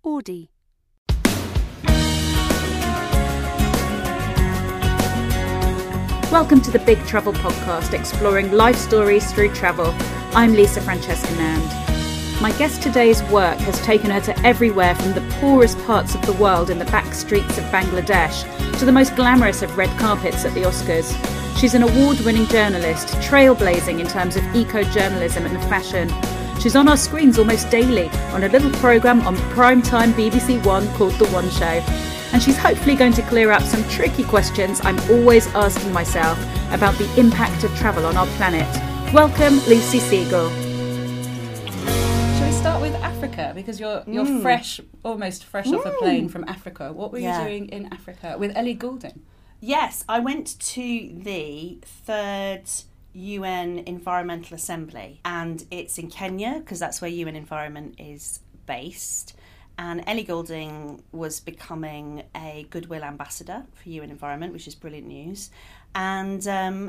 Audi. Welcome to the Big Travel Podcast, exploring life stories through travel. I'm Lisa Francesca Nand. My guest today's work has taken her to everywhere from the poorest parts of the world in the back streets of Bangladesh to the most glamorous of red carpets at the Oscars. She's an award-winning journalist, trailblazing in terms of eco-journalism and fashion. She's on our screens almost daily on a little programme on primetime BBC One called The One Show. And she's hopefully going to clear up some tricky questions I'm always asking myself about the impact of travel on our planet. Welcome, Lucy Siegle. Shall we start with Africa? Because you're fresh, almost fresh off a plane from Africa. What were you doing in Africa with Ellie Goulding? Yes, I went to the third UN Environmental Assembly, and it's in Kenya because that's where UN Environment is based. And Ellie Goulding was becoming a Goodwill Ambassador for UN Environment, which is brilliant news. And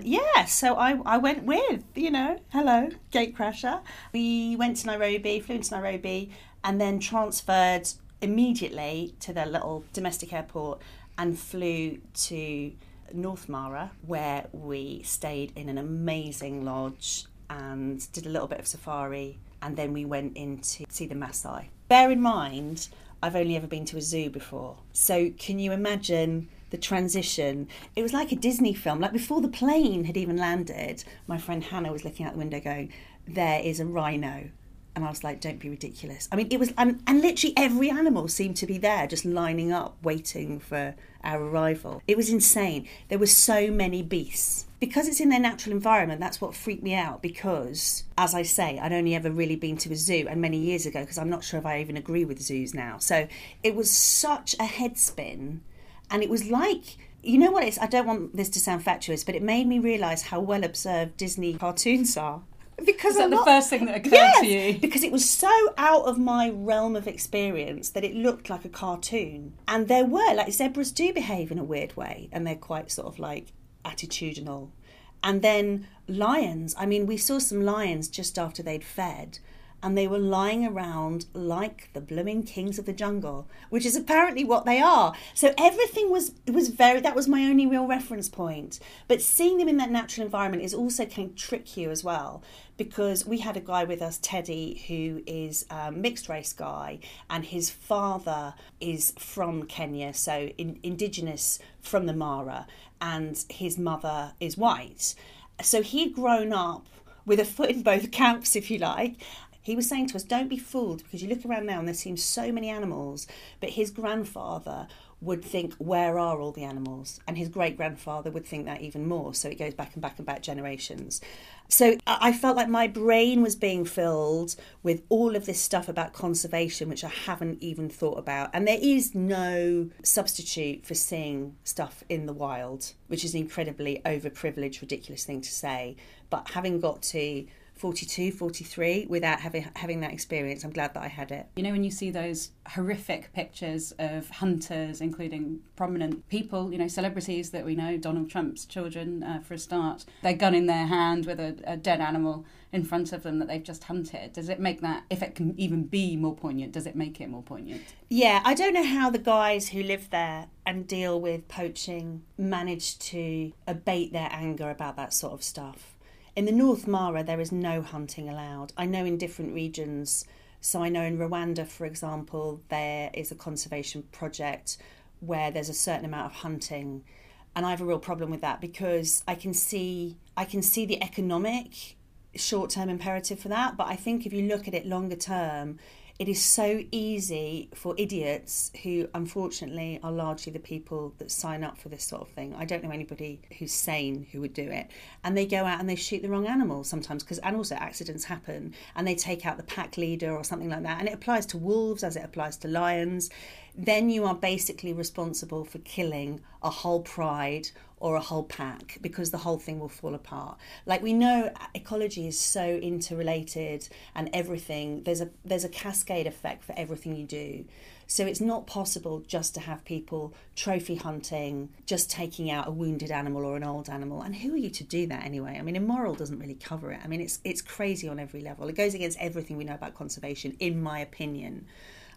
so I went with, hello, gatecrasher. We went to Nairobi, flew into Nairobi, and then transferred immediately to their little domestic airport and flew to North Mara, where we stayed in an amazing lodge and did a little bit of safari. And then we went in to see the Maasai. Bear in mind, I've only ever been to a zoo before. So can you imagine the transition? It was like a Disney film. Like before the plane had even landed, my friend Hannah was looking out the window going, there is a rhino. And I was like, don't be ridiculous. I mean, it was, and literally every animal seemed to be there, just lining up, waiting for our arrival. It was insane. There were so many beasts. Because it's in their natural environment, that's what freaked me out because, as I say, I'd only ever really been to a zoo, and many years ago, because I'm not sure if I even agree with zoos now. So it was such a head spin, and it was like, you know what it is? I don't want this to sound fatuous, but it made me realise how well observed Disney cartoons are. Because is that the first thing that occurred to you? Because it was so out of my realm of experience that it looked like a cartoon. And there were, like, zebras do behave in a weird way, and they're quite sort of like attitudinal. And then lions, I mean, we saw some lions just after they'd fed, and they were lying around like the blooming kings of the jungle, which is apparently what they are. So everything that was my only real reference point. But seeing them in that natural environment is also can trick you as well, because we had a guy with us, Teddy, who is a mixed race guy, and his father is from Kenya, so indigenous from the Mara, and his mother is white. So he'd grown up with a foot in both camps, if you like. He was saying to us, don't be fooled, because you look around now and there seems so many animals, but his grandfather would think, where are all the animals? And his great-grandfather would think that even more. So it goes back and back and back generations. So I felt like my brain was being filled with all of this stuff about conservation, which I haven't even thought about. And there is no substitute for seeing stuff in the wild, which is an incredibly overprivileged, ridiculous thing to say. But having got to 42, 43 without having that experience, I'm glad that I had it. You know, when you see those horrific pictures of hunters, including prominent people, celebrities that we know, Donald Trump's children, for a start, their gun in their hand with a dead animal in front of them that they've just hunted. Does it make that, if it can even be more poignant, does it make it more poignant? Yeah, I don't know how the guys who live there and deal with poaching manage to abate their anger about that sort of stuff. In the North Mara, there is no hunting allowed. I know in different regions, so I know in Rwanda, for example, there is a conservation project where there's a certain amount of hunting. And I have a real problem with that because I can see the economic short-term imperative for that. But I think if you look at it longer term, it is so easy for idiots who, unfortunately, are largely the people that sign up for this sort of thing. I don't know anybody who's sane who would do it. And they go out and they shoot the wrong animal sometimes, and also accidents happen, and they take out the pack leader or something like that. And it applies to wolves as it applies to lions. Then you are basically responsible for killing a whole pride or a whole pack, because the whole thing will fall apart. Like, we know ecology is so interrelated, and everything, there's a cascade effect for everything you do. So it's not possible just to have people trophy hunting, just taking out a wounded animal or an old animal. And who are you to do that anyway? I mean, immoral doesn't really cover it. I mean, it's crazy on every level. It goes against everything we know about conservation, in my opinion.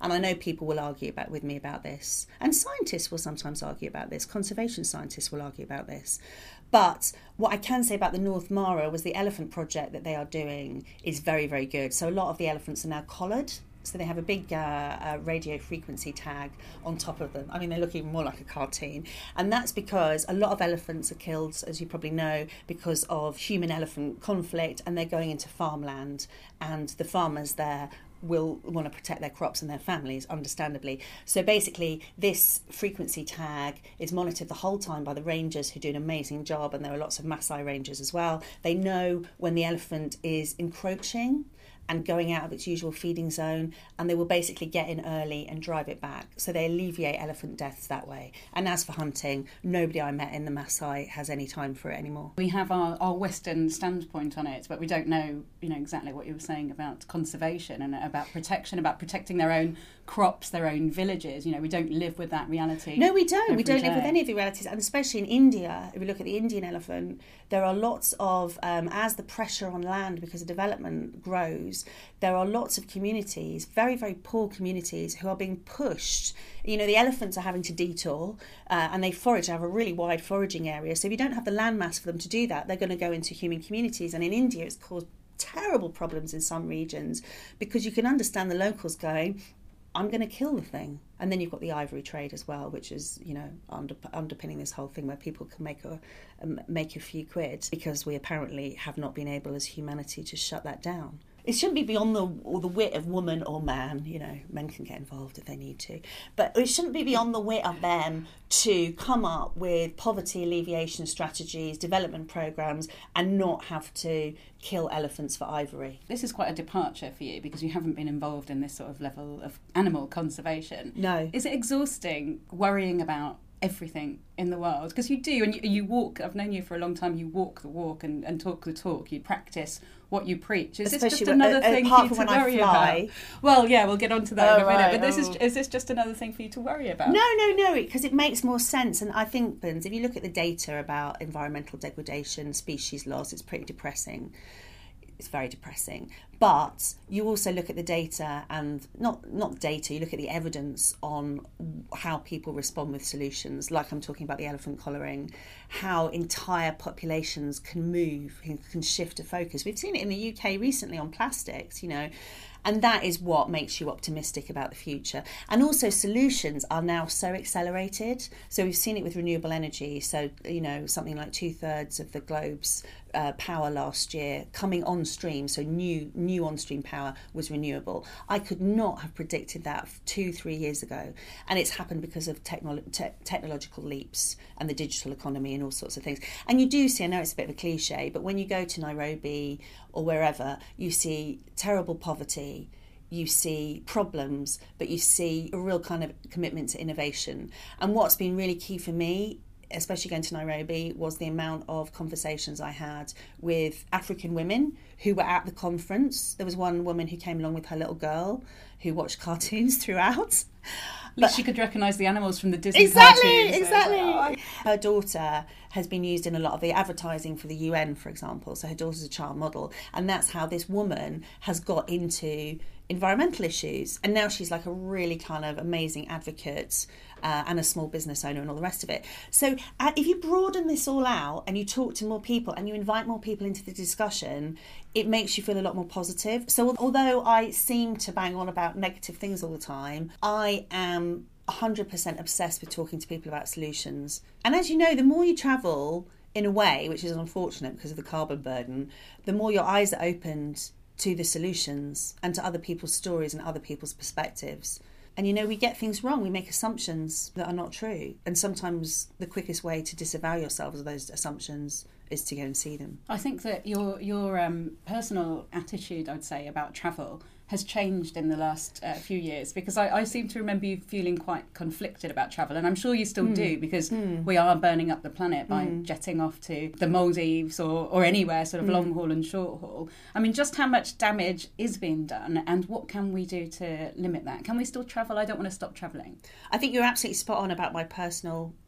And I know people will argue with me about this, and scientists will sometimes argue about this, conservation scientists will argue about this. But what I can say about the North Mara was the elephant project that they are doing is very, very good. So a lot of the elephants are now collared. So they have a big radio frequency tag on top of them. I mean, they look even more like a cartoon. And that's because a lot of elephants are killed, as you probably know, because of human-elephant conflict, and they're going into farmland. And the farmers there will want to protect their crops and their families, understandably. So basically, this frequency tag is monitored the whole time by the rangers, who do an amazing job, and there are lots of Maasai rangers as well. They know when the elephant is encroaching and going out of its usual feeding zone, and they will basically get in early and drive it back. So they alleviate elephant deaths that way. And as for hunting, nobody I met in the Maasai has any time for it anymore. We have our Western standpoint on it, but we don't know, exactly what you were saying about conservation and about protection, about protecting their own crops, their own villages. We don't live with that reality. No, we don't. We don't live with day. any of the realities. And especially in India, if we look at the Indian elephant, there are lots of, as the pressure on land because of development grows, there are lots of communities, very, very poor communities, who are being pushed. The elephants are having to detour and they forage, have a really wide foraging area. So if you don't have the landmass for them to do that, they're going to go into human communities. And in India, it's caused terrible problems in some regions, because you can understand the locals going, I'm going to kill the thing. And then you've got the ivory trade as well, which is, underpinning this whole thing, where people can make a few quid, because we apparently have not been able as humanity to shut that down. It shouldn't be beyond the wit of woman or man. Men can get involved if they need to. But it shouldn't be beyond the wit of them to come up with poverty alleviation strategies, development programmes, and not have to kill elephants for ivory. This is quite a departure for you, because you haven't been involved in this sort of level of animal conservation. No. Is it exhausting worrying about everything in the world? Because you do, and you walk, I've known you for a long time, you walk the walk and talk the talk, you practice what you preach. Is this just another thing for you to worry about? Well, yeah, we'll get on to that in a minute, but is this just another thing for you to worry about? No, because it makes more sense. And I think, if you look at the data about environmental degradation, species loss, it's pretty depressing. It's very depressing. But you also look at the data, and not data, you look at the evidence on how people respond with solutions, like I'm talking about the elephant collaring, how entire populations can move, can shift a focus. We've seen it in the UK recently on plastics, and that is what makes you optimistic about the future. And also solutions are now so accelerated. So we've seen it with renewable energy. So, something like 2/3 of the globe's power last year coming on stream, so new on stream power was renewable. I could not have predicted that 2-3 years ago, and it's happened because of technological leaps and the digital economy and all sorts of things. And you do see, I know it's a bit of a cliche, but when you go to Nairobi or wherever, you see terrible poverty, you see problems, but you see a real kind of commitment to innovation. And what's been really key for me, especially going to Nairobi, was the amount of conversations I had with African women who were at the conference. There was one woman who came along with her little girl who watched cartoons throughout. At least she could recognise the animals from the Disney cartoons. Exactly. Her daughter has been used in a lot of the advertising for the UN, for example. So her daughter's a child model. And that's how this woman has got into environmental issues. And now she's like a really kind of amazing advocate and a small business owner and all the rest of it. So if you broaden this all out and you talk to more people and you invite more people into the discussion, it makes you feel a lot more positive. So although I seem to bang on about negative things all the time, I am 100% obsessed with talking to people about solutions. And as you know, the more you travel, in a way, which is unfortunate because of the carbon burden, the more your eyes are opened to the solutions and to other people's stories and other people's perspectives. And we get things wrong. We make assumptions that are not true. And sometimes the quickest way to disavow yourselves of those assumptions is to go and see them. I think that your personal attitude, I'd say, about travel has changed in the last few years, because I seem to remember you feeling quite conflicted about travel, and I'm sure you still do, because we are burning up the planet by jetting off to the Maldives or anywhere sort of long haul and short haul. I mean, just how much damage is being done, and what can we do to limit that? Can we still travel? I don't want to stop travelling. I think you're absolutely spot on about my personal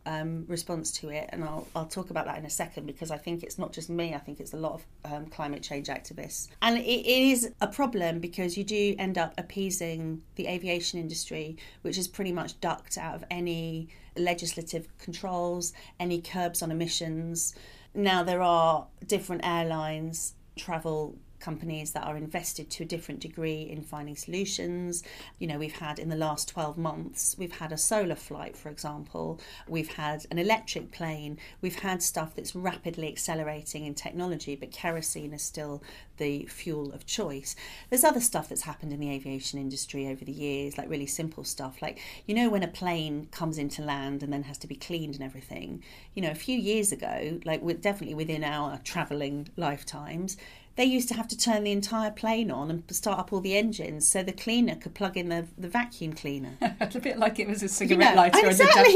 response to it, and I'll talk about that in a second, because I think it's not just me, I think it's a lot of climate change activists. And it is a problem because you do end up appeasing the aviation industry, which is pretty much ducked out of any legislative controls, any curbs on emissions. Now, there are different airlines, travel companies that are invested to a different degree in finding solutions. You know, we've had in the last 12 months, we've had a solar flight, for example. We've had an electric plane. We've had stuff that's rapidly accelerating in technology, but kerosene is still the fuel of choice. There's other stuff that's happened in the aviation industry over the years, like really simple stuff. Like, you know, when a plane comes into land and then has to be cleaned and everything, you know, a few years ago, like definitely within our travelling lifetimes, they used to have to turn the entire plane on and start up all the engines so the cleaner could plug in the vacuum cleaner. It's a bit like it was a cigarette lighter. Exactly.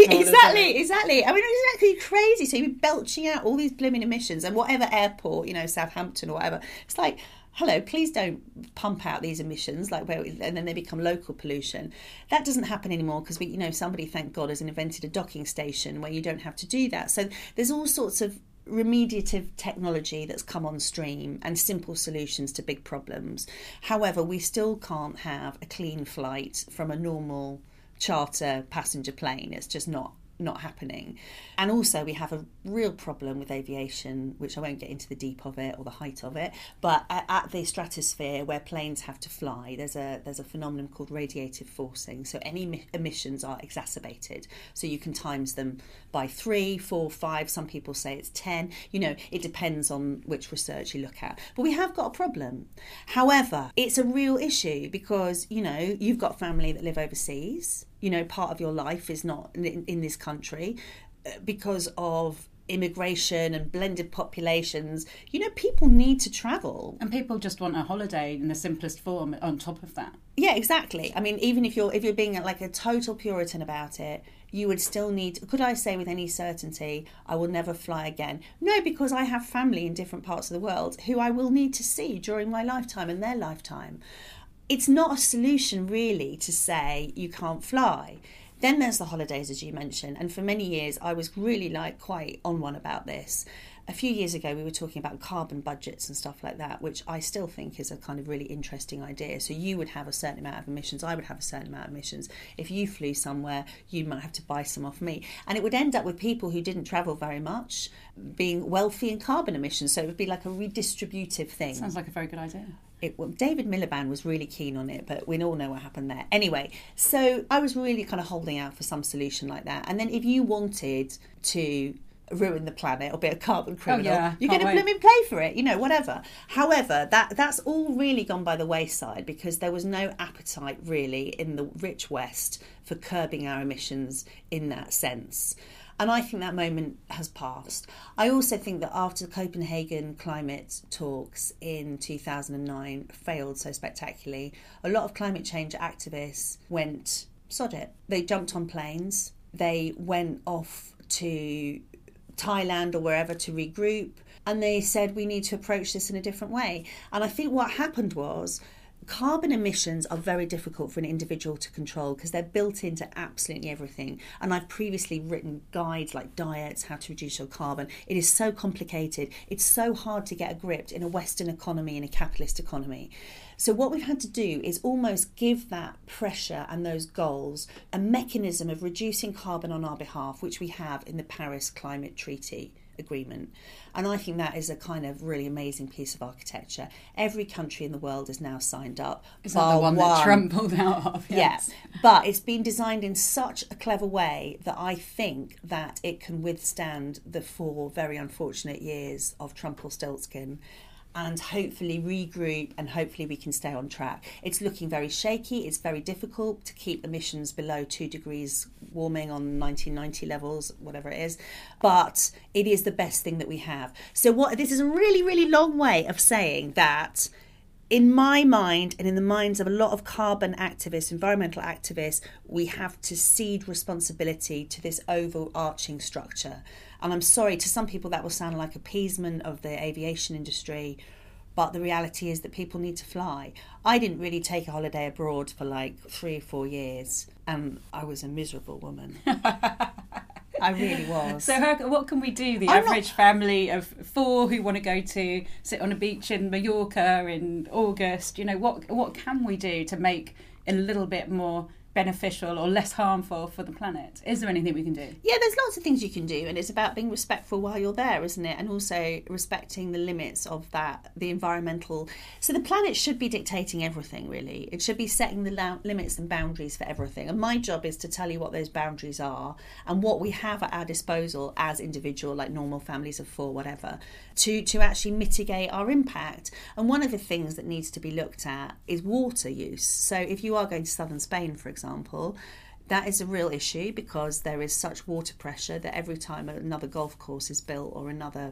I mean, it's actually crazy. So you'd be belching out all these blooming emissions, and whatever airport, you know, Southampton or whatever, it's like, hello, please don't pump out these emissions, and then they become local pollution. That doesn't happen anymore because somebody, thank God, has invented a docking station where you don't have to do that. So there's all sorts of remediative technology that's come on stream and simple solutions to big problems. However, we still can't have a clean flight from a normal charter passenger plane. It's just not happening. And also we have a real problem with aviation, which I won't get into the deep of it or the height of it, but at the stratosphere where planes have to fly, there's a phenomenon called radiative forcing. So any emissions are exacerbated. So you can times them by 3, 4, 5, some people say it's 10. You know, it depends on which research you look at. But we have got a problem. However, it's a real issue because, you know, you've got family that live overseas. You know, part of your life is not in this country because of immigration and blended populations. You know, people need to travel. And people just want a holiday in the simplest form on top of that. Yeah, exactly. I mean, even if you're being like a total Puritan about it, you would still need... Could I say with any certainty, I will never fly again? No, because I have family in different parts of the world who I will need to see during my lifetime and their lifetime. It's not a solution really to say you can't fly. Then there's the holidays, as you mentioned, and for many years I was really quite on one about this. A few years ago we were talking about carbon budgets and stuff like that, which I still think is a kind of really interesting idea. So you would have a certain amount of emissions, I would have a certain amount of emissions. If you flew somewhere, you might have to buy some off me. And it would end up with people who didn't travel very much being wealthy in carbon emissions. So it would be like a redistributive thing. Sounds like a very good idea. David Miliband was really keen on it, but we all know what happened there. Anyway, so I was really kind of holding out for some solution like that. And then if you wanted to ruin the planet or be a carbon criminal, you're going to blooming pay for it, you know, whatever. However, that's all really gone by the wayside because there was no appetite really in the rich West for curbing our emissions in that sense. And I think that moment has passed. I also think that after the Copenhagen climate talks in 2009 failed so spectacularly, a lot of climate change activists went, sod it. They jumped on planes. They went off to Thailand or wherever to regroup. And they said, we need to approach this in a different way. And I think what happened was carbon emissions are very difficult for an individual to control because they're built into absolutely everything. And I've previously written guides like diets, how to reduce your carbon. It is so complicated. It's so hard to get a grip in a Western economy, in a capitalist economy. So what we've had to do is almost give that pressure and those goals a mechanism of reducing carbon on our behalf, which we have in the Paris Climate Treaty Agreement. And I think that is a kind of really amazing piece of architecture. Every country in the world is now signed up. Is that the one that Trump pulled out of? Yes. Yeah. But it's been designed in such a clever way that I think that it can withstand the 4 very unfortunate years of Trump-Stiltskin and hopefully regroup and hopefully we can stay on track. It's looking very shaky. It's very difficult to keep emissions below 2 degrees warming on 1990 levels, whatever it is. But it is the best thing that we have. So this is a really, really long way of saying that in my mind and in the minds of a lot of carbon activists, environmental activists, we have to cede responsibility to this overarching structure. And I'm sorry, to some people that will sound like appeasement of the aviation industry, but the reality is that people need to fly. I didn't really take a holiday abroad for like 3 or 4 years, and I was a miserable woman. I really was. So what can we do, the I'm average family of 4 who want to go to sit on a beach in Mallorca in August? You know, what can we do to make it a little bit more beneficial or less harmful for the planet? Is there anything we can do? Yeah, there's lots of things you can do, and it's about being respectful while you're there, isn't it? And also respecting the limits of that, the environmental. So the planet should be dictating everything, really. It should be setting the limits and boundaries for everything. And my job is to tell you what those boundaries are and what we have at our disposal as individual, like normal families of 4, whatever, to actually mitigate our impact. And one of the things that needs to be looked at is water use. So if you are going to southern Spain, for example, that is a real issue because there is such water pressure that every time another golf course is built or another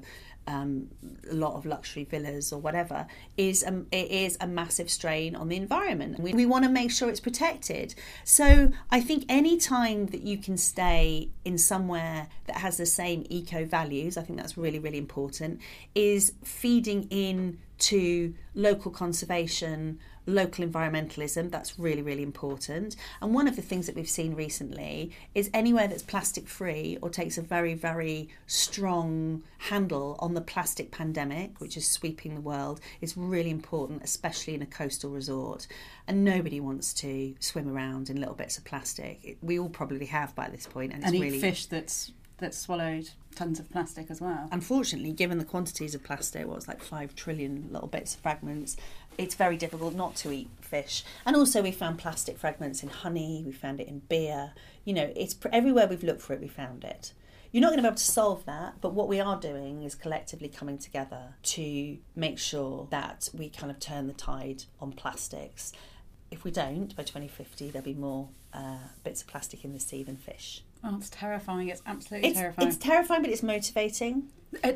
lot of luxury villas or whatever, it is a massive strain on the environment. We want to make sure it's protected. So I think any time that you can stay in somewhere that has the same eco values, I think that's really, really important, is feeding in to local conservation, local environmentalism. That's really, really important. And one of the things that we've seen recently is anywhere that's plastic free or takes a very, very strong handle on the plastic pandemic, which is sweeping the world, is really important, especially in a coastal resort. And nobody wants to swim around in little bits of plastic. We all probably have by this point, and it's eat really fish that's swallowed tons of plastic as well. Unfortunately, given the quantities of plastic, it's like 5 trillion little bits of fragments, it's very difficult not to eat fish. And also we found plastic fragments in honey, we found it in beer. You know, it's everywhere we've looked for it, we found it. You're not going to be able to solve that, but what we are doing is collectively coming together to make sure that we kind of turn the tide on plastics. If we don't, by 2050, there'll be more bits of plastic in the sea than fish. Oh, it's terrifying. It's absolutely terrifying. It's terrifying, but it's motivating.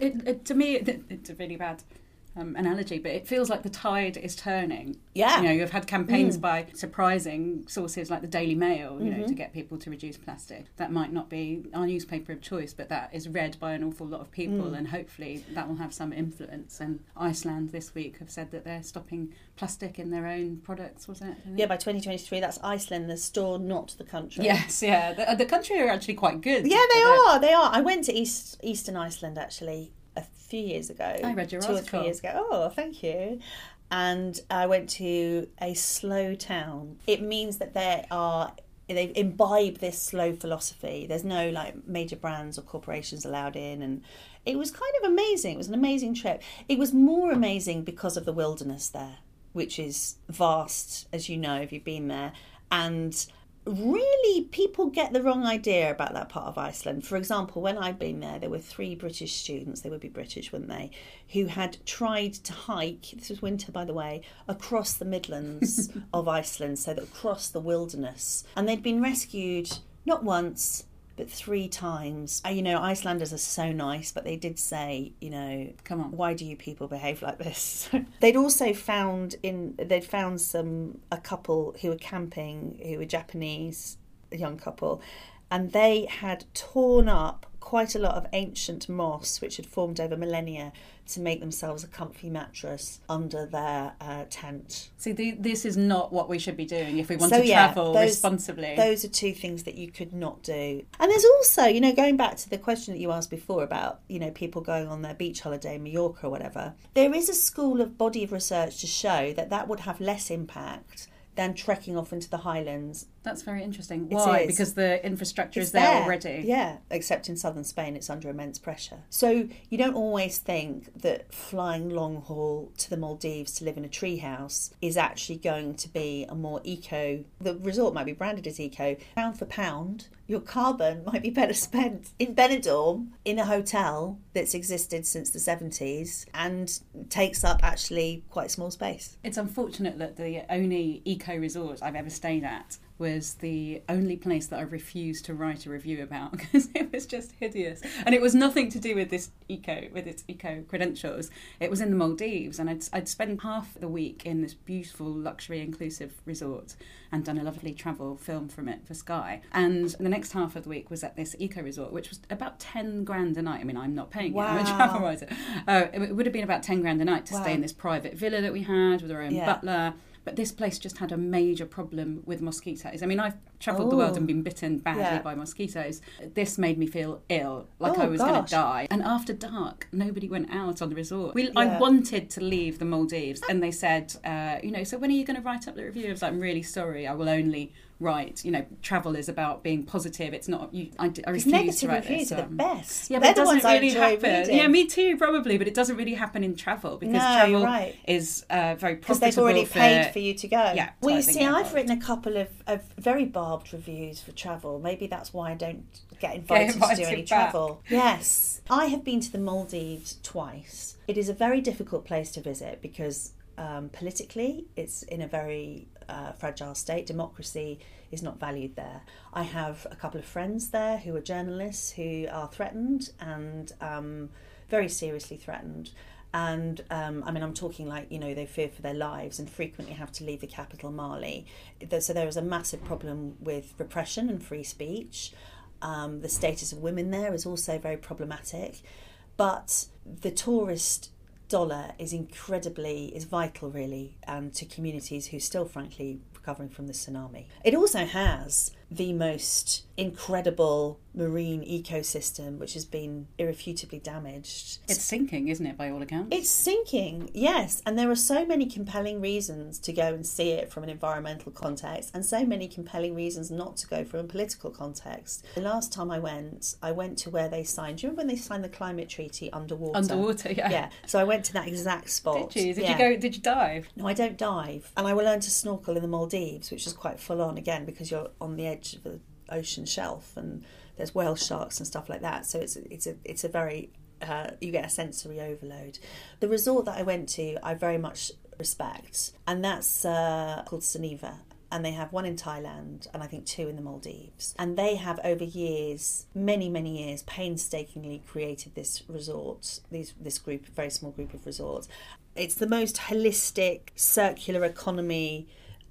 To me, it's a really bad analogy, but it feels like the tide is turning. Yeah. You know, you've had campaigns by surprising sources like the Daily Mail, you know, to get people to reduce plastic. That might not be our newspaper of choice, but that is read by an awful lot of people, and hopefully that will have some influence. And Iceland this week have said that they're stopping plastic in their own products, was it? Yeah, by 2023, that's Iceland, the store, not the country. Yes, yeah. The country are actually quite good. Yeah, they are. They are. I went to Eastern Iceland, actually, a few years ago. I read your 2 or article. 3 years ago. Oh, thank you. And I went to a slow town. It means that they've imbibed this slow philosophy. There's no like major brands or corporations allowed in, and it was kind of amazing. It was an amazing trip. It was more amazing because of the wilderness there, which is vast, as you know, if you've been there. And really, people get the wrong idea about that part of Iceland. For example, when I'd been there were 3 British students, they would be British, wouldn't they, who had tried to hike, this was winter by the way, across the Midlands of Iceland, so that across the wilderness. And they'd been rescued not once, but 3 times. You know, Icelanders are so nice, but they did say, you know, come on, why do you people behave like this? They'd also found a couple who were camping, who were Japanese, a young couple, and they had torn up quite a lot of ancient moss which had formed over millennia to make themselves a comfy mattress under their tent. See, this is not what we should be doing if we want to travel responsibly. Those are 2 things that you could not do. And there's also, you know, going back to the question that you asked before about, you know, people going on their beach holiday in Mallorca or whatever, there is a body of research to show that would have less impact than trekking off into the highlands. That's very interesting. Why? Because the infrastructure is there already. Yeah, except in southern Spain it's under immense pressure. So you don't always think that flying long haul to the Maldives to live in a treehouse is actually going to be a more eco. The resort might be branded as eco. Pound for pound, your carbon might be better spent in Benidorm in a hotel that's existed since the 70s and takes up actually quite small space. It's unfortunate that the only eco resort I've ever stayed at was the only place that I refused to write a review about because it was just hideous. And it was nothing to do with its eco credentials. It was in the Maldives, and I'd spent half the week in this beautiful luxury inclusive resort and done a lovely travel film from it for Sky. And the next half of the week was at this eco resort, which was about 10 grand a night. I mean, I'm not paying it, I'm a travel writer. It would have been about 10 grand a night to stay in this private villa that we had with our own butler. But this place just had a major problem with mosquitoes. I mean, I've travelled the world and been bitten badly by mosquitoes. This made me feel ill, like I was going to die. And after dark, nobody went out on the resort. I wanted to leave the Maldives, and they said, so when are you going to write up the review? I was like, I'm really sorry, I will only write, travel is about being positive. It's not, I refuse to write this. Negative reviews are the best. Yeah, but it doesn't really happen. Yeah, me too, probably, but it doesn't really happen in travel because travel is very profitable. Because they've already paid for you to go. Yeah. Well, you see, I've written a couple of very barbed reviews for travel. Maybe that's why I don't get invited to do any travel. Yes. I have been to the Maldives twice. It is a very difficult place to visit because politically it's in a very fragile state. Democracy is not valued there. I have a couple of friends there who are journalists who are threatened and very seriously threatened. And I'm talking like, they fear for their lives and frequently have to leave the capital, Mali. So there is a massive problem with repression and free speech. The status of women there is also very problematic. But the tourist dollar is vital, really, to communities who still, frankly, recovering from the tsunami. It also has the most incredible marine ecosystem, which has been irrefutably damaged. It's sinking, isn't it, by all accounts? It's sinking, yes. And there are so many compelling reasons to go and see it from an environmental context and so many compelling reasons not to go from a political context. The last time I went to where they signed... Do you remember when they signed the climate treaty underwater? Underwater, yeah. Yeah. So I went to that exact spot. Did you? Did you dive? No, I don't dive. And I will learn to snorkel in the Maldives, which is quite full on, again, because you're on the edge of the ocean shelf and there's whale sharks and stuff like that. So it's a very you get a sensory overload. The resort that I went to, I very much respect, and that's called Soneva. And they have one in Thailand and I think 2 in the Maldives. And they have over years, many, many years, painstakingly created this resort, this group, very small group of resorts. It's the most holistic, circular economy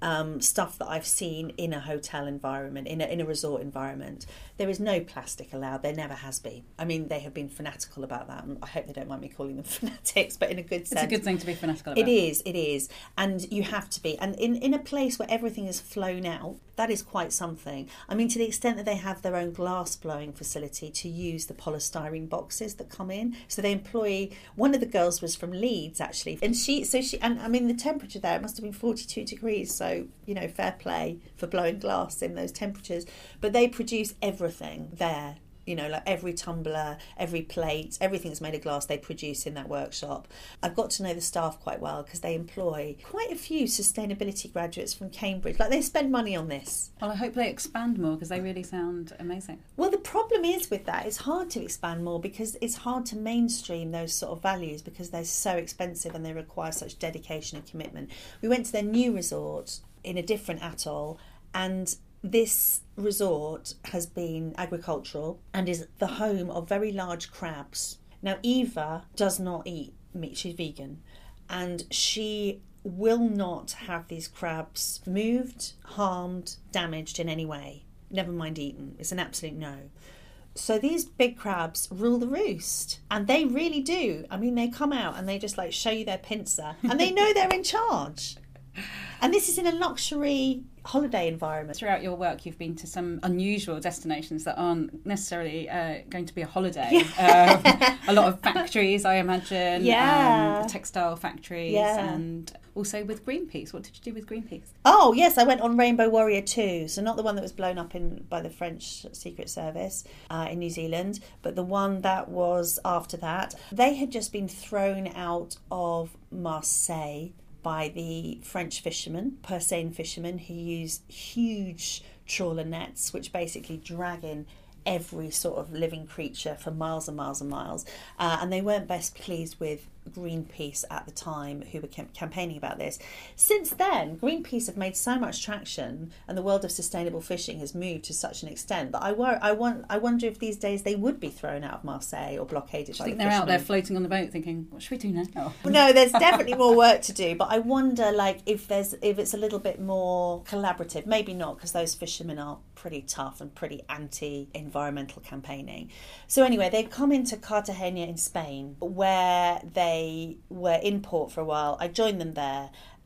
stuff that I've seen in a hotel environment, in a resort environment. There is no plastic allowed. There never has been. I mean, they have been fanatical about that, and I hope they don't mind me calling them fanatics, but in a good sense. It's a good thing to be fanatical about. It is. And you have to be. And in a place where everything is flown out, that is quite something. I mean, to the extent that they have their own glass blowing facility to use the polystyrene boxes that come in. So they employ, one of the girls was from Leeds, actually. And and I mean, the temperature there, it must have been 42 degrees. So, fair play for blowing glass in those temperatures. But they produce everything there. Like every tumbler, every plate, everything's made of glass they produce in that workshop. I've got to know the staff quite well because they employ quite a few sustainability graduates from Cambridge. Like, they spend money on this. Well, I hope they expand more because they really sound amazing. Well, the problem is with that, it's hard to expand more because it's hard to mainstream those sort of values because they're so expensive and they require such dedication and commitment. We went to their new resort in a different atoll, and this resort has been agricultural and is the home of very large crabs. Now, Eva does not eat meat. She's vegan. And she will not have these crabs moved, harmed, damaged in any way. Never mind eaten. It's an absolute no. So these big crabs rule the roost. And they really do. I mean, they come out and they just show you their pincer. And they know they're in charge. And this is in a luxury holiday environment. Throughout your work, you've been to some unusual destinations that aren't necessarily going to be a holiday. A lot of factories, I imagine. Yeah. Textile factories. Yeah. And also with Greenpeace. What did you do with Greenpeace? Oh, yes, I went on Rainbow Warrior 2. So not the one that was blown up by the French Secret Service in New Zealand, but the one that was after that. They had just been thrown out of Marseille by the French fishermen, Purseine fishermen, who use huge trawler nets, which basically drag in every sort of living creature for miles and miles and miles. And they weren't best pleased with Greenpeace at the time, who were campaigning about this. Since then, Greenpeace have made so much traction, and the world of sustainable fishing has moved to such an extent that I wonder if these days they would be thrown out of Marseille or blockaded. Do you think they're out there floating on the boat thinking, what should we do now? Oh. No, there's definitely more work to do, but I wonder if it's a little bit more collaborative. Maybe not, because those fishermen are pretty tough and pretty anti-environmental campaigning. So anyway, they've come into Cartagena in Spain, where they were in port for a while. I joined them there,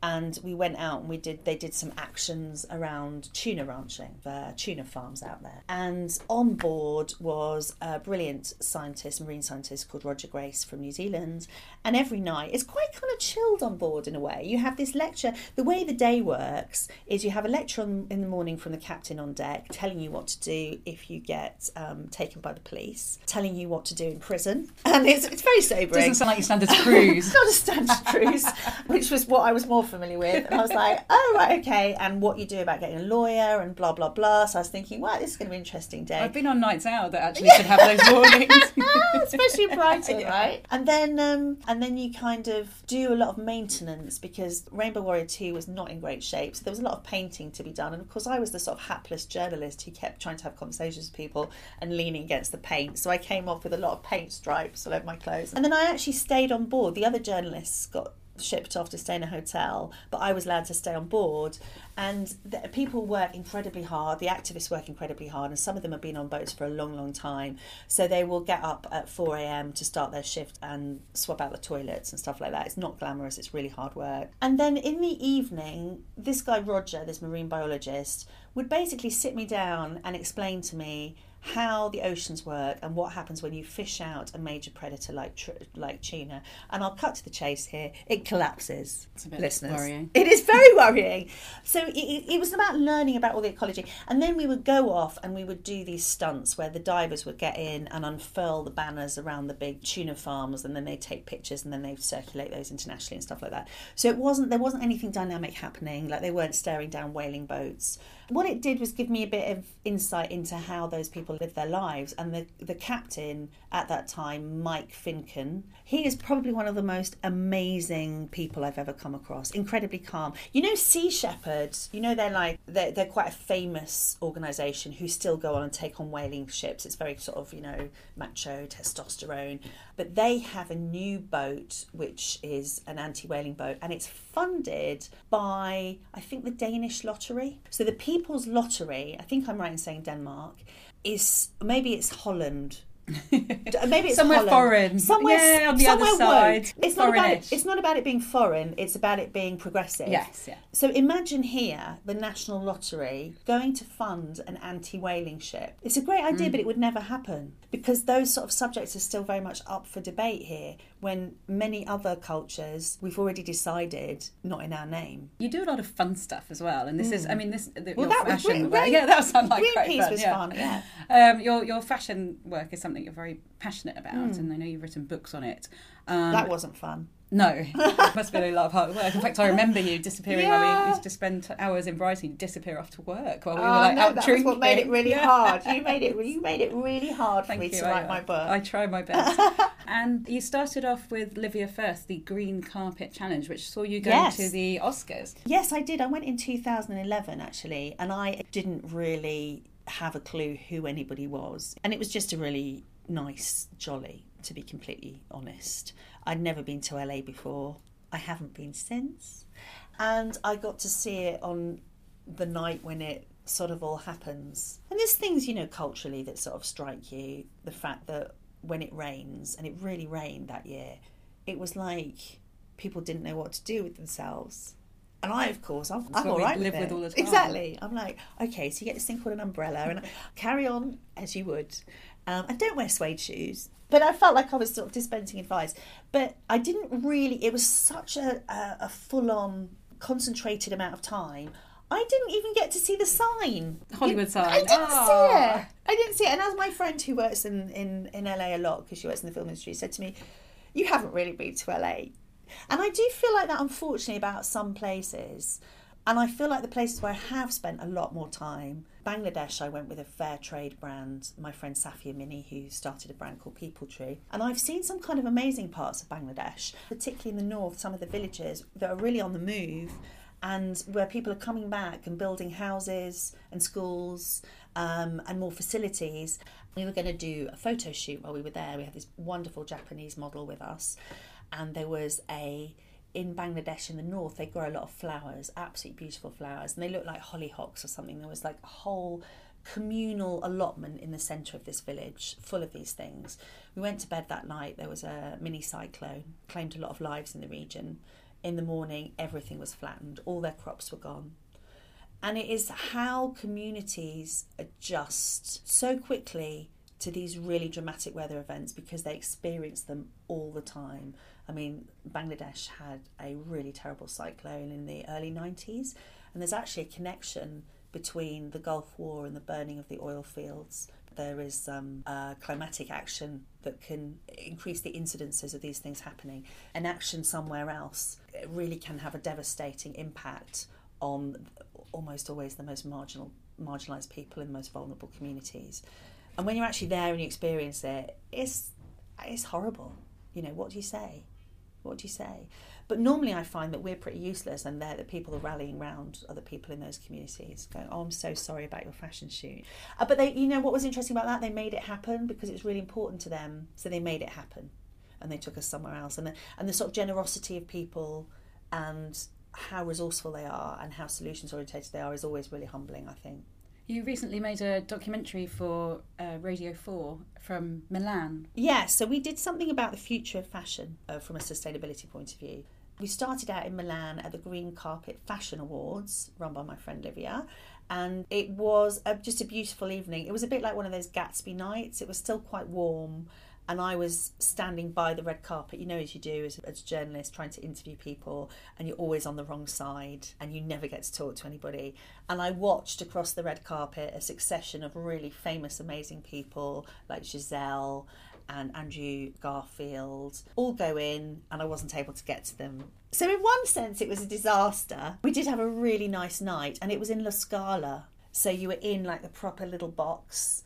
and we went out and they did some actions around tuna ranching, tuna farms out there. And on board was a brilliant scientist, marine scientist called Roger Grace from New Zealand. And every night, it's quite kind of chilled on board in a way. You have this lecture. The way the day works is you have a lecture in the morning from the captain on deck, telling you what to do if you get taken by the police, telling you what to do in prison. And it's very sobering. Doesn't sound like your standard cruise. It's not a standard cruise, which was what I was more familiar with. And I was like, oh, right, okay. And what you do about getting a lawyer and blah, blah, blah. So I was thinking, wow, this is going to be an interesting day. I've been on nights out that actually should have those warnings. Especially in Brighton, right? And then you kind of do a lot of maintenance because Rainbow Warrior 2 was not in great shape. So there was a lot of painting to be done. And of course, I was the sort of hapless journalist who kept trying to have conversations with people and leaning against the paint. So I came off with a lot of paint stripes all over my clothes. And then I actually stayed on board. The other journalists got shipped off to stay in a hotel, but I was allowed to stay on board. And people work incredibly hard, the activists work incredibly hard, and some of them have been on boats for a long, long time. So they will get up at 4 a.m. to start their shift and swap out the toilets and stuff like that. It's not glamorous, it's really hard work. And then in the evening, this guy Roger, this marine biologist, would basically sit me down and explain to me how the oceans work and what happens when you fish out a major predator like tuna. And I'll cut to the chase here. It collapses, it's a bit listeners. Worrying. It is very worrying. So it was about learning about all the ecology. And then we would go off and we would do these stunts where the divers would get in and unfurl the banners around the big tuna farms, and then they'd take pictures and then they'd circulate those internationally and stuff like that. So there wasn't anything dynamic happening, like they weren't staring down whaling boats. What it did was give me a bit of insight into how those people live their lives. And the captain at that time, Mike Finken, he is probably one of the most amazing people I've ever come across. Incredibly calm. You know, Sea Shepherds, you know, they're quite a famous organisation who still go on and take on whaling ships. It's very sort of, you know, macho, testosterone. But they have a new boat, which is an anti-whaling boat, and it's funded by, I think, the Danish lottery. So the People's Lottery, I think I'm right in saying Denmark, maybe it's Holland. Maybe it's somewhere Holland. Foreign. Somewhere on the other side. It's not about it being foreign, it's about it being progressive. Yes, yeah. So imagine here the National Lottery going to fund an anti-whaling ship. It's a great idea, but it would never happen because those sort of subjects are still very much up for debate here, when many other cultures, we've already decided, not in our name. You do a lot of fun stuff as well, and this is, I mean, your that fashion was work. Yeah, that sounds like Greenpeace great fun. was fun, yeah. Your fashion work is something you're very passionate about, and I know you've written books on it. That wasn't fun. No, it must have been a lot of hard work. In fact, I remember you disappearing when we used to spend hours in Brighton. You'd disappear off to work while we were out that drinking. Was what made it really hard. You made it really hard for me to write my book. I try my best. And you started off with Livia Firth, the Green Carpet Challenge, which saw you go to the Oscars. Yes, I did. I went in 2011 actually, and I didn't really have a clue who anybody was, and it was just a really nice jolly, to be completely honest. I'd never been to LA before. I haven't been since. And I got to see it on the night when it sort of all happens. And there's things, you know, culturally that sort of strike you. The fact that when it rains, and it really rained that year, it was like people didn't know what to do with themselves. And I, of course, I'm all right with it. Live with all the time. Exactly. I'm like, okay, so you get this thing called an umbrella, and carry on as you would. And don't wear suede shoes. But I felt like I was sort of dispensing advice. But I didn't really, it was such a full-on, concentrated amount of time. I didn't even get to see the sign. Hollywood sign. I didn't see it. I didn't see it. And as my friend who works in LA a lot, because she works in the film industry, said to me, you haven't really been to LA. And I do feel like that, unfortunately, about some places. And I feel like the places where I have spent a lot more time, Bangladesh, I went with a fair trade brand, my friend Safia Mini, who started a brand called People Tree. And I've seen some kind of amazing parts of Bangladesh, particularly in the north, some of the villages that are really on the move, and where people are coming back and building houses and schools and more facilities. We were going to do a photo shoot while we were there. We had this wonderful Japanese model with us, and there was in Bangladesh in the north, they grow a lot of flowers, absolutely beautiful flowers, and they look like hollyhocks or something. There was like a whole communal allotment in the centre of this village full of these things. We went to bed that night. There was a mini cyclone, claimed a lot of lives in the region. in the morning, everything was flattened, all their crops were gone. And it is how communities adjust so quickly to these really dramatic weather events because they experience them all the time. I mean, Bangladesh had a really terrible cyclone in the early 90s, and there's actually a connection between the Gulf War and the burning of the oil fields. There is climatic action that can increase the incidences of these things happening. An action somewhere else really can have a devastating impact on almost always the most marginalised people in the most vulnerable communities. And when you're actually there and you experience it, it's horrible. You know, what do you say? What do you say? But normally I find that we're pretty useless, and the people are rallying around other people in those communities going, oh, I'm so sorry about your fashion shoot. But they, you know, what was interesting about that? They made it happen because it's really important to them. So they made it happen and they took us somewhere else. And the sort of generosity of people and how resourceful they are and how solutions orientated they are is always really humbling, I think. You recently made a documentary for Radio 4 from Milan. Yeah, so we did something about the future of fashion from a sustainability point of view. We started out in Milan at the Green Carpet Fashion Awards, run by my friend Livia, and it was just a beautiful evening. It was a bit like one of those Gatsby nights. It was still quite warm, and I was standing by the red carpet, you know, as you do as a journalist, trying to interview people, and you're always on the wrong side and you never get to talk to anybody. And I watched across the red carpet a succession of really famous, amazing people like Giselle and Andrew Garfield all go in, and I wasn't able to get to them. So in one sense it was a disaster. We did have a really nice night, and it was in La Scala, so you were in like the proper little box.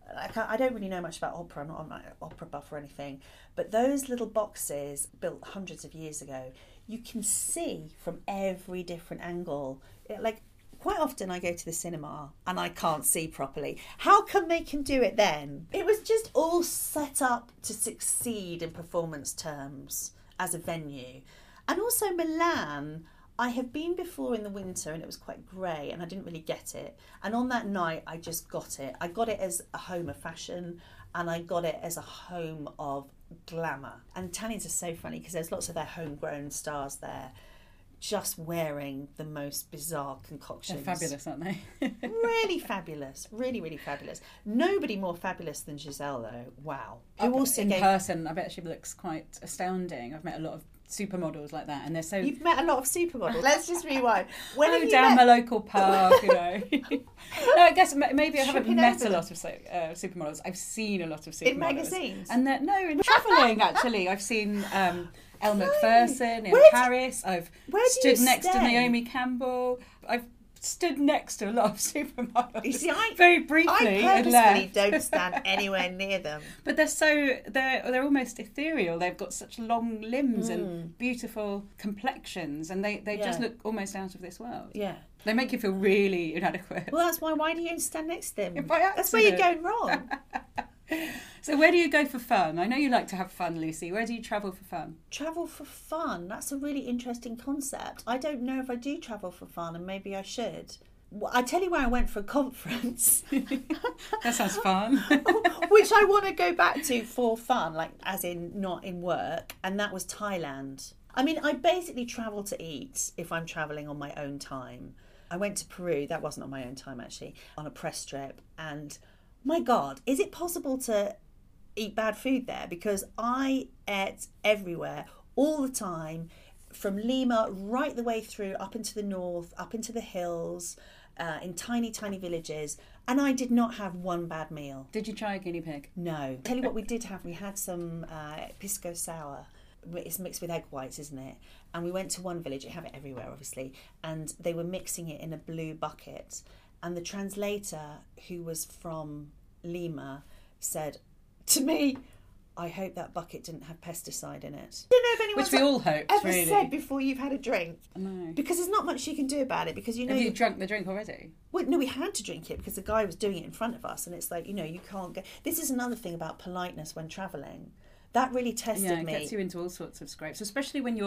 I don't really know much about opera. I'm not an opera buff or anything, but those little boxes built hundreds of years ago, you can see from every different angle. Like quite often I go to the cinema and I can't see properly. How come they can do it then? It was just all set up to succeed in performance terms as a venue. And also Milan, I have been before in the winter and it was quite grey and I didn't really get it. And on that night, I just got it. I got it as a home of fashion and I got it as a home of glamour. And Italians are so funny because there's lots of their homegrown stars there just wearing the most bizarre concoctions. They're fabulous, aren't they? Really fabulous. Really, really fabulous. Nobody more fabulous than Giselle, though. Wow. Who also in person, I bet she looks quite astounding. I've met a lot of supermodels like that, and they're so... You've met a lot of supermodels. Let's just rewind. When have you down met... my local park, you know. No, I guess maybe I haven't met a lot of supermodels. I've seen a lot of supermodels. In magazines? And in travelling, actually. I've seen Elle Macpherson in Paris. I've stood next to Naomi Campbell. I've stood next to a lot of supermodels. You see, very briefly. I purposefully don't stand anywhere near them. But they're almost ethereal. They've got such long limbs and beautiful complexions, and they just look almost out of this world. Yeah. They make you feel really inadequate. Well, that's why do you stand next to them? By accident. That's where you're going wrong. So where do you go for fun? I know you like to have fun, Lucy. Where do you travel for fun? Travel for fun? That's a really interesting concept. I don't know if I do travel for fun, and maybe I should. I tell you where I went for a conference. That sounds fun. Which I want to go back to for fun, like as in not in work, and that was Thailand. I mean, I basically travel to eat if I'm travelling on my own time. I went to Peru, that wasn't on my own time actually, on a press trip, and my God, is it possible to eat bad food there? Because I ate everywhere, all the time, from Lima right the way through, up into the north, up into the hills, in tiny, tiny villages, and I did not have one bad meal. Did you try a guinea pig? No. Tell you what we did have, we had some pisco sour. It's mixed with egg whites, isn't it? And we went to one village, you have it everywhere obviously, and they were mixing it in a blue bucket. And the translator, who was from Lima, said to me, I hope that bucket didn't have pesticide in it. I don't know if anyone's Which we all hoped, ever really. said before you've had a drink. No. Because there's not much you can do about it. Because Have you drunk the drink already? Well, no, we had to drink it because the guy was doing it in front of us. And it's like, you can't get... This is another thing about politeness when travelling. That really tested me. Yeah, it gets you into all sorts of scrapes, especially when you're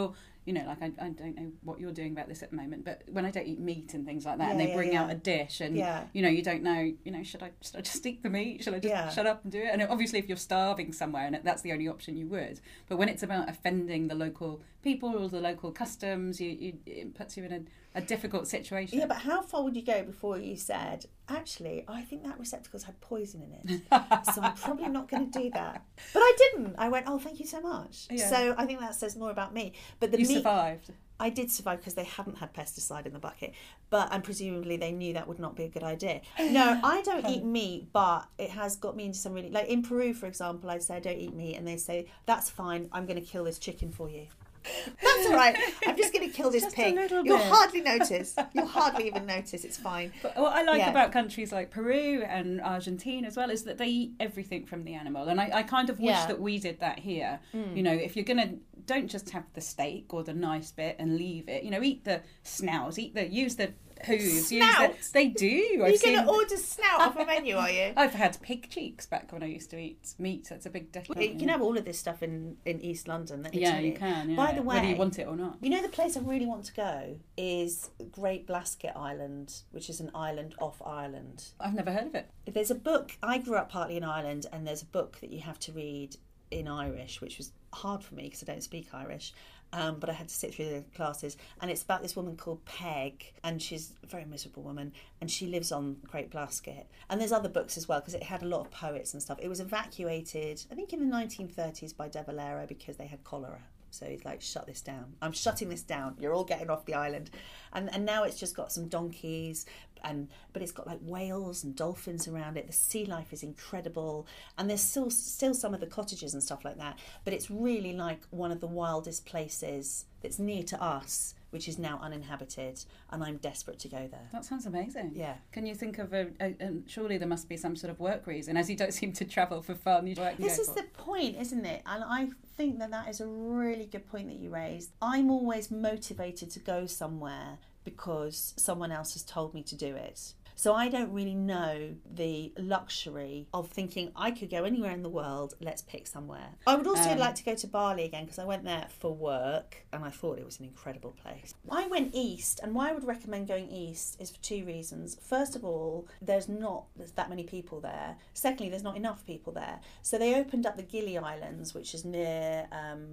you know, like I don't know what you're doing about this at the moment, but when I don't eat meat and things like that, and they bring out a dish, and you know, you don't know, you know, should I just eat the meat? Should I just shut up and do it? And obviously, if you're starving somewhere and that's the only option, you would. But when it's about offending the local people or the local customs, it puts you in a difficult situation. Yeah, but how far would you go before you said, actually, I think that receptacle's had poison in it, so I'm probably not going to do that? But I didn't. I went, oh, thank you so much. Yeah. So I think that says more about me. But the meat survived. I did survive because they hadn't had pesticide in the bucket, and presumably they knew that would not be a good idea. No, I don't eat meat, but it has got me into some really, like in Peru, for example, I'd say I don't eat meat, and they say, that's fine, I'm going to kill this chicken for you. That's all right. I'm just going to kill this just pig. You'll hardly notice. You'll hardly even notice. It's fine. But what I like about countries like Peru and Argentina as well is that they eat everything from the animal. And I kind of wish that we did that here. You know, if you're going to, don't just have the steak or the nice bit and leave it. You know, eat the snout, use the hooves. They do. You're going to order snout off a menu, are you? I've had pig cheeks back when I used to eat meat. That's a big difference. You can have all of this stuff in East London. You can. Yeah. By the way, whether you want it or not. You know, the place I really want to go is Great Blasket Island, which is an island off Ireland. I've never heard of it. There's a book. I grew up partly in Ireland, and there's a book that you have to read in Irish, which was hard for me because I don't speak Irish. But I had to sit through the classes, and it's about this woman called Peg, and she's a very miserable woman, and she lives on Great Blasket. And there's other books as well, because it had a lot of poets and stuff. It was evacuated, I think, in the 1930s by De Valera because they had cholera. So he's like, shut this down. I'm shutting this down. You're all getting off the island. And now it's just got some donkeys, but it's got like whales and dolphins around it. The sea life is incredible. And there's still some of the cottages and stuff like that. But it's really like one of the wildest places that's near to us, which is now uninhabited, and I'm desperate to go there. That sounds amazing. Yeah. Can you think of surely there must be some sort of work reason, as you don't seem to travel for fun. This is the point, isn't it? And I think that is a really good point that you raised. I'm always motivated to go somewhere because someone else has told me to do it. So I don't really know the luxury of thinking I could go anywhere in the world, let's pick somewhere. I would also like to go to Bali again because I went there for work and I thought it was an incredible place. I went east, and why I would recommend going east is for two reasons. First of all, there's not that many people there. Secondly, there's not enough people there. So they opened up the Gili Islands, which is near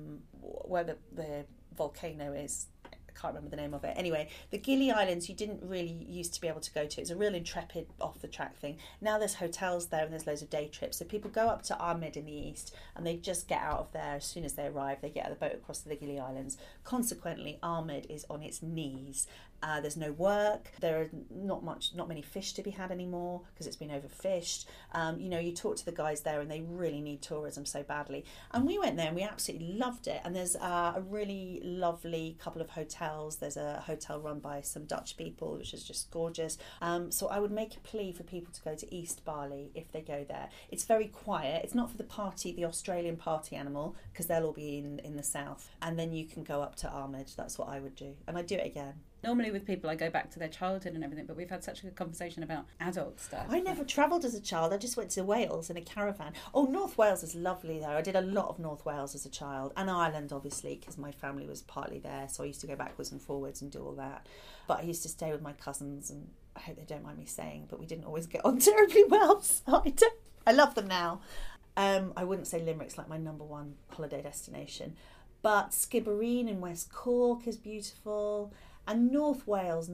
where the volcano is. I can't remember the name of it. Anyway, the Gili Islands you didn't really used to be able to go to. It's a real intrepid off-the-track thing. Now there's hotels there and there's loads of day trips. So people go up to Ahmed in the east and they just get out of there as soon as they arrive. They get out of the boat across to the Gili Islands. Consequently, Ahmed is on its knees. There's no work. There are not many fish to be had anymore because it's been overfished. You talk to the guys there and they really need tourism so badly. And we went there and we absolutely loved it. And there's a really lovely couple of hotels. There's a hotel run by some Dutch people, which is just gorgeous. So I would make a plea for people to go to East Bali if they go there. It's very quiet. It's not for the Australian party animal, because they'll all be in the south. And then you can go up to Ahmed. That's what I would do. And I'd do it again. Normally with people I go back to their childhood and everything, but we've had such a good conversation about adult stuff. I never travelled as a child. I just went to Wales in a caravan. Oh, North Wales is lovely though. I did a lot of North Wales as a child, and Ireland obviously because my family was partly there, so I used to go backwards and forwards and do all that. But I used to stay with my cousins, and I hope they don't mind me saying, but we didn't always get on terribly well. So I love them now. I wouldn't say Limerick's like my number one holiday destination, but Skibbereen in West Cork is beautiful. And North Wales,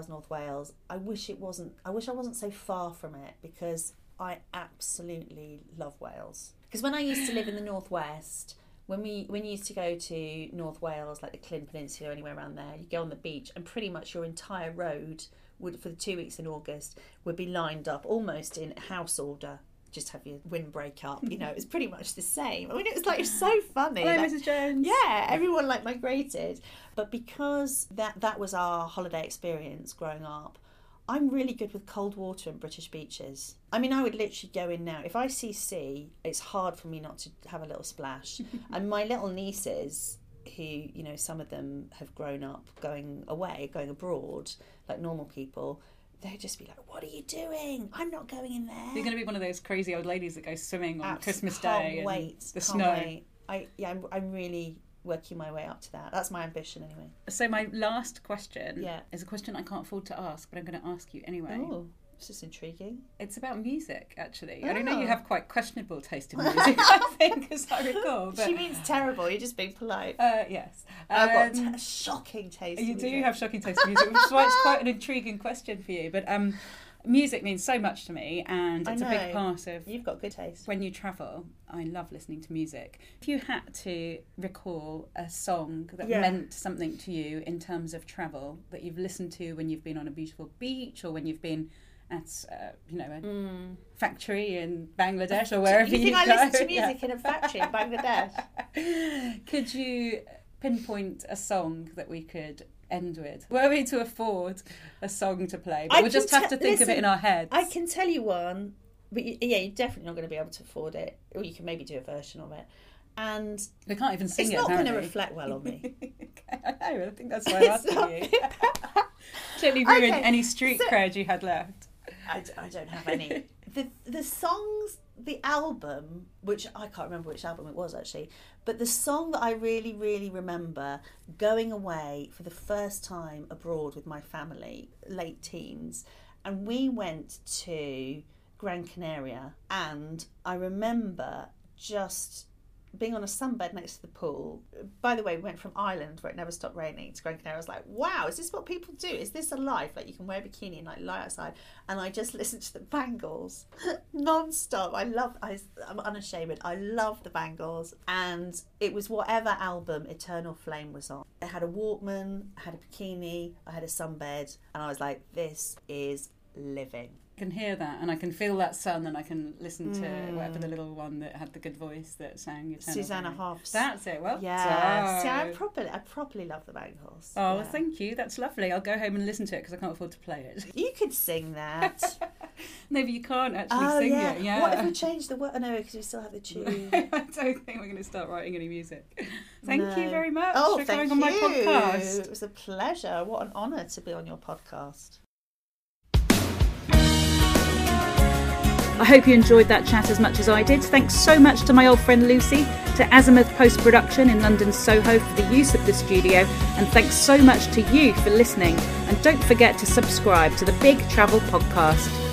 I wish I wasn't so far from it, because I absolutely love Wales. Because when I used to live in the Northwest, when you used to go to North Wales, like the Clyn Peninsula or anywhere around there, you go on the beach and pretty much your entire road would, for the 2 weeks in August, would be lined up almost in house order. Just have your windbreak up, it was pretty much the same. I mean, it was so funny. Hello, Mrs. Jones. Yeah, everyone migrated. But because that was our holiday experience growing up, I'm really good with cold water and British beaches. I mean, I would literally go in now. If I see sea, it's hard for me not to have a little splash. And my little nieces, who, some of them have grown up going abroad, like normal people, they'd just be like, what are you doing? I'm not going in there. You're going to be one of those crazy old ladies that go swimming on Christmas Day in the snow. I'm really working my way up to that. That's my ambition anyway. So my last question Yeah. is a question I can't afford to ask, but I'm going to ask you anyway. Oh, this is intriguing. It's about music, actually. Oh. I don't know, you have quite questionable taste in music, I think, as I recall. But, She means terrible. You're just being polite. yes. I've got shocking taste. You in do music. have shocking taste in music, which is why it's quite an intriguing question for you. But music means so much to me, and it's a big part of... You've got good taste. When you travel, I love listening to music. If you had to recall a song that meant something to you in terms of travel, that you've listened to when you've been on a beautiful beach or when you've been at a factory in Bangladesh or wherever you think go. I listen to music in a factory in Bangladesh? Could you pinpoint a song that we could end with? Were we to afford a song to play? But we'll just have to think of it in our heads. I can tell you one, but you're definitely not going to be able to afford it. Or you can maybe do a version of it. And we can't even sing it's it, not going to apparently. reflect well on me. Okay, I know, I think that's why I'm asking you. Totally ruin any street cred you had left. I don't have any. The songs, the album, which I can't remember which album it was actually, but the song that I really, really remember going away for the first time abroad with my family, late teens, and we went to Gran Canaria, and I remember just being on a sunbed next to the pool. By the way, we went from Ireland, where it never stopped raining, to Gran Canaria. I was like, wow, is this what people do? Is this a life? Like, you can wear a bikini and like lie outside. And I just listened to the Bangles non-stop. I'm unashamed. I love the Bangles. And it was whatever album Eternal Flame was on. I had a Walkman, I had a bikini, I had a sunbed, and I was like, this is living. I can hear that, and I can feel that sun, and I can listen to whatever the little one that had the good voice that sang Eternal Susanna Flame. Hoffs. That's it. Well Yeah. See, done. I properly love the Bangles. Oh, Yeah. thank you. That's lovely. I'll go home and listen to it because I can't afford to play it. You could sing that. No, but you can't actually sing it. Yeah. What if we change the word? Oh, no, because we still have the tune. I don't think we're going to start writing any music. Thank you very much Oh, for thank coming on my you. podcast. It was a pleasure. What an honour to be on your podcast. I hope you enjoyed that chat as much as I did. Thanks so much to my old friend Lucy, to Azimuth Post Production in London's Soho for the use of the studio, and thanks so much to you for listening. And don't forget to subscribe to the Big Travel Podcast.